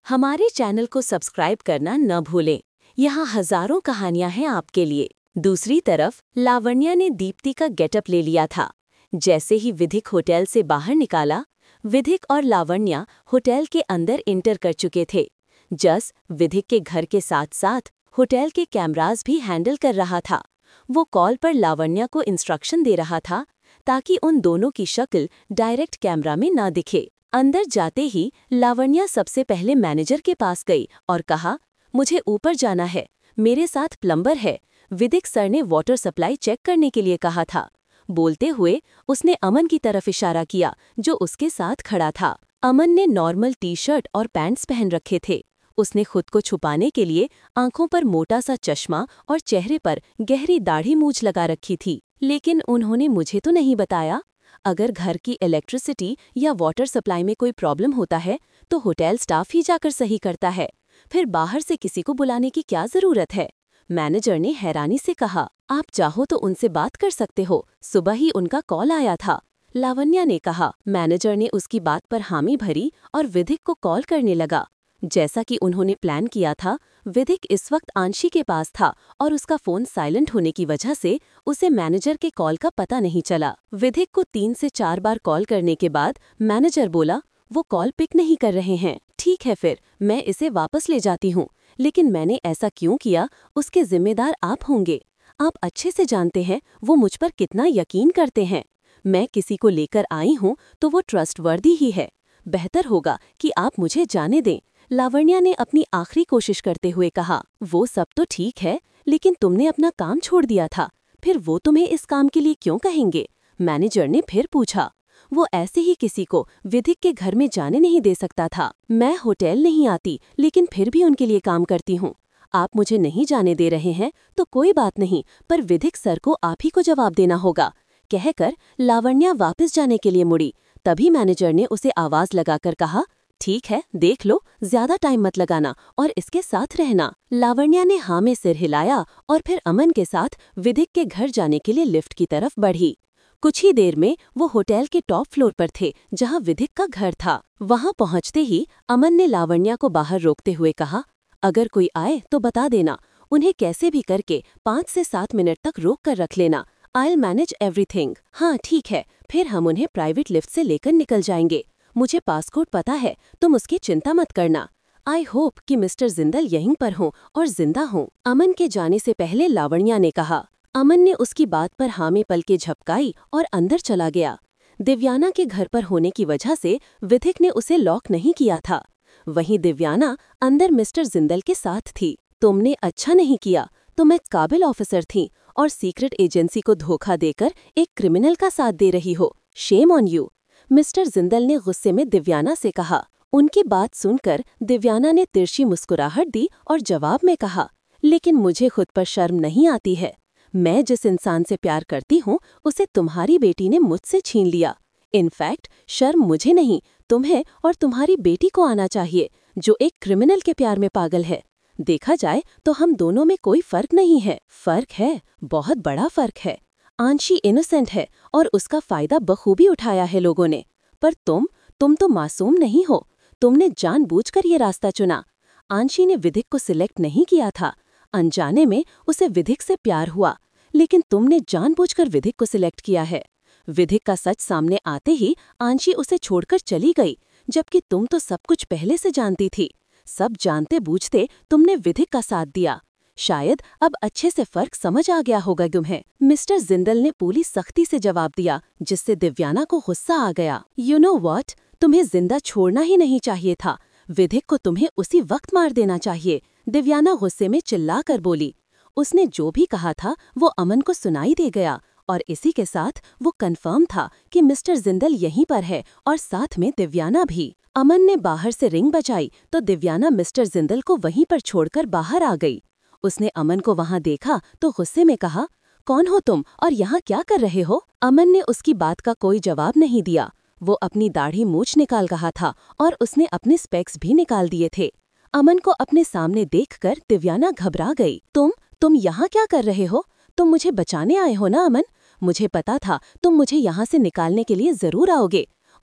हमारे चैनल को सब्सक्राइब करना न भूलें। यहाँ हजारों कहानियां हैं आपके लिए। दूसरी तरफ लावण्या ने दीप्ति का गेटअप ले लिया था। जैसे ही विधिक होटल से बाहर निकाला, विधिक और लावण्या होटल के अंदर इंटर कर चुके थे। जस विधिक के घर के साथ साथ होटल के कैमरास भी हैंडल कर रहा था। वो कॉल पर लावण्या को इंस्ट्रक्शन दे रहा था ताकि उन दोनों की शक्ल डायरेक्ट कैमरा में ना दिखे। अंदर जाते ही लावण्या सबसे पहले मैनेजर के पास गई और कहा, मुझे ऊपर जाना है, मेरे साथ प्लम्बर है। विधिक सर ने वाटर सप्लाई चेक करने के लिए कहा था। बोलते हुए उसने अमन की तरफ इशारा किया जो उसके साथ खड़ा था। अमन ने नॉर्मल टी शर्ट और पैंट्स पहन रखे थे। उसने खुद को छुपाने के लिए आंखों पर मोटा सा चश्मा और चेहरे पर गहरी दाढ़ी मूंछ लगा रखी थी। लेकिन उन्होंने मुझे तो नहीं बताया। अगर घर की इलेक्ट्रिसिटी या वाटर सप्लाई में कोई प्रॉब्लम होता है तो होटल स्टाफ ही जाकर सही करता है, फिर बाहर से किसी को बुलाने की क्या जरूरत है? मैनेजर ने हैरानी से कहा, आप चाहो तो उनसे बात कर सकते हो, सुबह ही उनका कॉल आया था। लावण्या ने कहा। मैनेजर ने उसकी बात पर हामी भरी और विधिक को कॉल करने लगा। जैसा कि उन्होंने प्लान किया था, विधिक इस वक्त आंशी के पास था और उसका फोन साइलेंट होने की वजह से उसे मैनेजर के कॉल का पता नहीं चला। विधिक को 3 से 4 बार कॉल करने के बाद मैनेजर बोला, वो कॉल पिक नहीं कर रहे हैं। ठीक है, फिर मैं इसे वापस ले जाती हूँ, लेकिन मैंने ऐसा क्यों किया उसके जिम्मेदार आप होंगे। आप अच्छे से जानते हैं वो मुझ पर कितना यकीन करते हैं। मैं किसी को लेकर आई हूँ तो वो ट्रस्टवर्दी ही है। बेहतर होगा कि आप मुझे जाने दें। लावण्या ने अपनी आखिरी कोशिश करते हुए कहा। वो सब तो ठीक है, लेकिन तुमने अपना काम छोड़ दिया था, फिर वो तुम्हें इस काम के लिए क्यों कहेंगे? मैनेजर ने फिर पूछा। वो ऐसे ही किसी को विधिक के घर में जाने नहीं दे सकता था। मैं होटल नहीं आती, लेकिन फिर भी उनके लिए काम करती हूँ। आप मुझे नहीं जाने दे रहे हैं तो कोई बात नहीं, पर विधिक सर को आप ही को जवाब देना होगा, कहकर लावण्या वापस जाने के लिए मुड़ी। तभी मैनेजर ने उसे आवाज लगाकर कहा, ठीक है, देख लो, ज्यादा टाइम मत लगाना और इसके साथ रहना। लावण्या ने हाँ में सिर हिलाया और फिर अमन के साथ विधिक के घर जाने के लिए लिफ्ट की तरफ बढ़ी। कुछ ही देर में वो होटल के टॉप फ्लोर पर थे जहाँ विधिक का घर था। वहां पहुंचते ही अमन ने लावण्या को बाहर रोकते हुए कहा, अगर कोई आए तो बता देना, उन्हें कैसे भी करके 5 से 7 मिनट तक रोक कर रख लेना। I'll manage everything. हाँ ठीक है, फिर हम उन्हें प्राइवेट लिफ्ट से लेकर निकल जाएंगे। मुझे पासकोड पता है, तुम उसकी चिंता मत करना। आई होप कि मिस्टर जिंदल यहीं पर हों और जिंदा हों। अमन के जाने से पहले लावण्या ने कहा। अमन ने उसकी बात पर हाँ में पलकें झपकाई और अंदर चला गया। दिव्याना के घर पर होने की वजह से विधिक ने उसे लॉक नहीं किया था। वहीं दिव्याना अंदर मिस्टर जिंदल के साथ थी। तुमने अच्छा नहीं किया, तुम एक काबिल ऑफिसर थी और सीक्रेट एजेंसी को धोखा देकर एक क्रिमिनल का साथ दे रही हो। Shame on you, mister Jindal ने गुस्से में दिव्याना से कहा। उनकी बात सुनकर दिव्याना ने तिरछी मुस्कुराहट दी और जवाब में कहा, लेकिन मुझे खुद पर शर्म नहीं आती है। मैं जिस इंसान से प्यार करती हूँ उसे तुम्हारी बेटी ने मुझसे छीन लिया। इनफैक्ट शर्म मुझे नहीं, तुम्हें और तुम्हारी बेटी को आना चाहिए जो एक क्रिमिनल के प्यार में पागल है। देखा जाए तो हम दोनों में कोई फर्क नहीं है। फर्क है, बहुत बड़ा फर्क है। आंशी इनोसेंट है और उसका फायदा बखूबी उठाया है लोगों ने, पर तुम तो मासूम नहीं हो। तुमने जानबूझकर ये रास्ता चुना। आंशी ने विधिक को सिलेक्ट नहीं किया था, अनजाने में उसे विधिक से प्यार हुआ, लेकिन तुमने जानबूझकर विधिक को सिलेक्ट किया है। विधिक का सच सामने आते ही आंशी उसे छोड़कर चली गई, जबकि तुम तो सब कुछ पहले से जानती थी। सब जानते बूझते तुमने विधिक का साथ दिया। शायद अब अच्छे से फर्क समझ आ गया होगा तुम्हें। मिस्टर जिंदल ने पूरी सख्ती से जवाब दिया, जिससे दिव्याना को गुस्सा आ गया। यू नो व्हाट, तुम्हें जिंदा छोड़ना ही नहीं चाहिए था। विधिक को तुम्हें उसी वक्त मार देना चाहिए, दिव्याना गुस्से में चिल्ला कर बोली। उसने जो भी कहा था वो अमन को सुनाई दे गया और इसी के साथ वो कंफर्म था कि मिस्टर जिंदल यहीं पर है और साथ में दिव्याना भी। अमन ने बाहर से रिंग बजाई तो दिव्याना मिस्टर जिंदल को वहीं पर छोड़कर बाहर आ गई। उसने अमन को वहां देखा तो गुस्से में कहा, कौन हो तुम और यहाँ क्या कर रहे हो? अमन ने उसकी बात का कोई जवाब नहीं दिया। वो अपनी दाढ़ी मूछ निकाल रहा था और उसने अपने स्पेक्स भी निकाल दिए थे। अमन को अपने सामने देखकर दिव्याना घबरा गई। तुम यहाँ क्या कर रहे हो? तुम मुझे बचाने आए हो ना अमन? मुझे पता था तुम मुझे यहाँ से निकालने के लिए जरूर आओगे।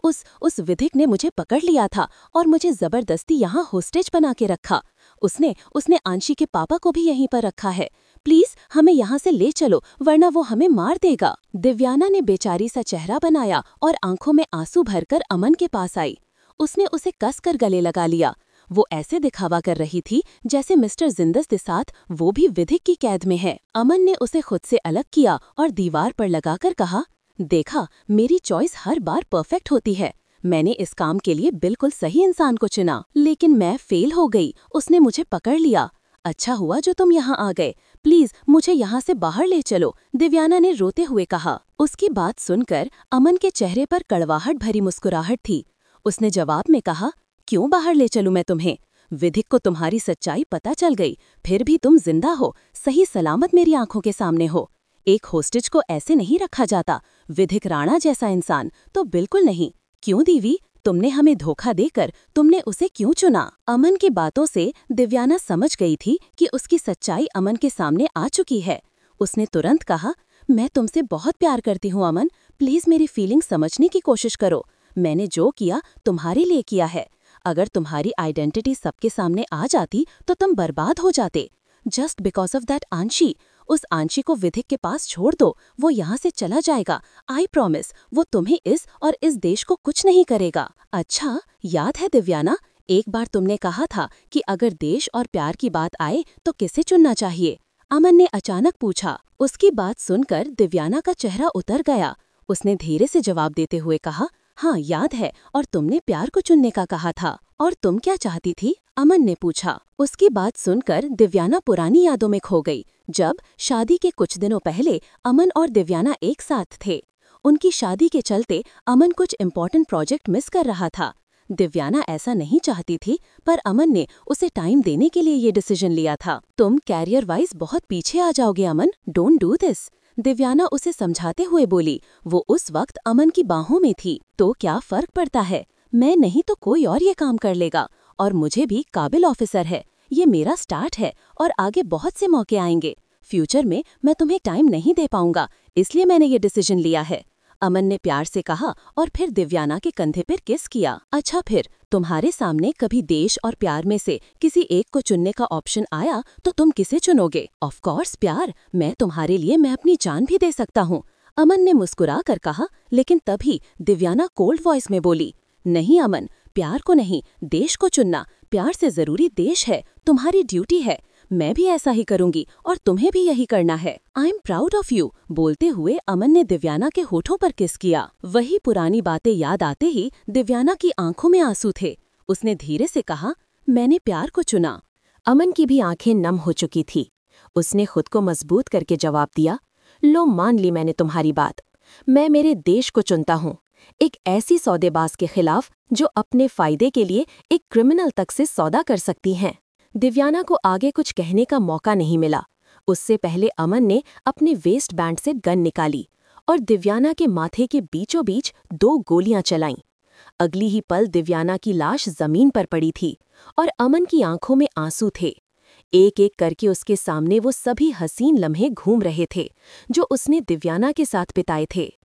उस विधिक ने मुझे पकड़ लिया था और मुझे जबरदस्ती यहाँ होस्टेज बना के रखा। उसने आंशी के पापा को भी यहीं पर रखा है। प्लीज हमें यहाँ से ले चलो, वरना वो हमें मार देगा। दिव्याना ने बेचारी सा चेहरा बनाया और आंखों में आंसू भरकर अमन के पास आई। उसने उसे कसकर गले लगा लिया। वो ऐसे दिखावा कर रही थी जैसे मिस्टर जिंदस के साथ वो भी विधिक की कैद में है। अमन ने उसे खुद से अलग किया और दीवार पर लगाकर कहा, देखा, मेरी चॉइस हर बार परफेक्ट होती है। मैंने इस काम के लिए बिल्कुल सही इंसान को चुना, लेकिन मैं फेल हो गई। उसने मुझे पकड़ लिया। अच्छा हुआ जो तुम यहाँ आ गए। प्लीज मुझे यहाँ से बाहर ले चलो, दिव्याना ने रोते हुए कहा। उसकी बात सुनकर अमन के चेहरे पर कड़वाहट भरी मुस्कुराहट थी। उसने जवाब में कहा, क्यों बाहर ले चलूं मैं तुम्हें? विधिक को तुम्हारी सच्चाई पता चल गई, फिर भी तुम जिंदा हो, सही सलामत मेरी आंखों के सामने हो। एक होस्टेज को ऐसे नहीं रखा जाता। विधिक राणा जैसा इंसान तो बिल्कुल नहीं। क्यों दीवी, तुमने हमें धोखा देकर तुमने उसे क्यों चुना? अमन की बातों से दिव्याना समझ गई थी कि उसकी सच्चाई अमन के सामने आ चुकी है। उसने तुरंत कहा, मैं तुमसे बहुत प्यार करती हूँ अमन, प्लीज मेरी फीलिंग समझने की कोशिश करो। मैंने जो किया तुम्हारे लिए किया है। अगर तुम्हारी आइडेंटिटी सबके सामने आ जाती तो तुम बर्बाद हो जाते। Just because of that Anshi. उस आंशी को विधिक के पास छोड़ दो, वो यहाँ से चला जाएगा। आई प्रॉमिस, वो तुम्हें और इस देश को कुछ नहीं करेगा। अच्छा, याद है दिव्याना, एक बार तुमने कहा था कि अगर देश और प्यार की बात आए तो किसे चुनना चाहिए? अमन ने अचानक पूछा। उसकी बात सुनकर दिव्याना का चेहरा उतर गया। उसने धीरे से जवाब देते हुए कहा, हाँ याद है, और तुमने प्यार को चुनने का कहा था। और तुम क्या चाहती थी? अमन ने पूछा। उसकी बात सुनकर दिव्याना पुरानी यादों में खो गई, जब शादी के कुछ दिनों पहले अमन और दिव्याना एक साथ थे। उनकी शादी के चलते अमन कुछ इम्पोर्टेंट प्रोजेक्ट मिस कर रहा था। दिव्याना ऐसा नहीं चाहती थी, पर अमन ने उसे टाइम देने के लिए ये डिसीजन लिया था। तुम कैरियर वाइज बहुत पीछे आ जाओगे Aman, don't do this, Divyana उसे समझाते हुए बोली। वो उस वक्त अमन की बाहों में थी। तो क्या फर्क पड़ता है, मैं नहीं तो कोई और ये काम कर लेगा, और मुझे भी काबिल ऑफिसर है। ये मेरा स्टार्ट है और आगे बहुत से मौके आएंगे। फ्यूचर में मैं तुम्हें टाइम नहीं दे पाऊंगा, इसलिए मैंने ये डिसीजन लिया है। अमन ने प्यार से कहा और फिर दिव्याना के कंधे पर किस किया। अच्छा, फिर तुम्हारे सामने कभी देश और प्यार में से किसी एक को चुनने का ऑप्शन आया तो तुम किसे चुनोगे? ऑफ कोर्स प्यार, मैं तुम्हारे लिए मैं अपनी जान भी दे सकता हूँ, अमन ने मुस्कुरा कर कहा। लेकिन तभी दिव्याना कोल्ड वॉइस में बोली, नहीं अमन, प्यार को नहीं, देश को चुनना। प्यार से जरूरी देश है, तुम्हारी ड्यूटी है। मैं भी ऐसा ही करूंगी और तुम्हें भी यही करना है। I am proud of you, बोलते हुए अमन ने दिव्याना के होठों पर किस किया। वही पुरानी बातें याद आते ही दिव्याना की आंखों में आंसू थे। उसने धीरे से कहा, मैंने प्यार को चुना। अमन की भी आंखें नम हो चुकी थी। उसने खुद को मजबूत करके जवाब दिया, लो मान ली मैंने तुम्हारी बात। मैं मेरे देश को चुनता हूँ, एक ऐसी सौदेबाज के खिलाफ जो अपने फायदे के लिए एक क्रिमिनल तक से सौदा कर सकती हैं। दिव्याना को आगे कुछ कहने का मौका नहीं मिला। उससे पहले अमन ने अपने वेस्ट बैंड से गन निकाली और दिव्याना के माथे के बीचों बीच 2 गोलियां चलाईं। अगली ही पल दिव्याना की लाश जमीन पर पड़ी थी और अमन की आंखों में आंसू थे। एक एक करके उसके सामने वो सभी हसीन लम्हे घूम रहे थे जो उसने दिव्याना के साथ बिताए थे।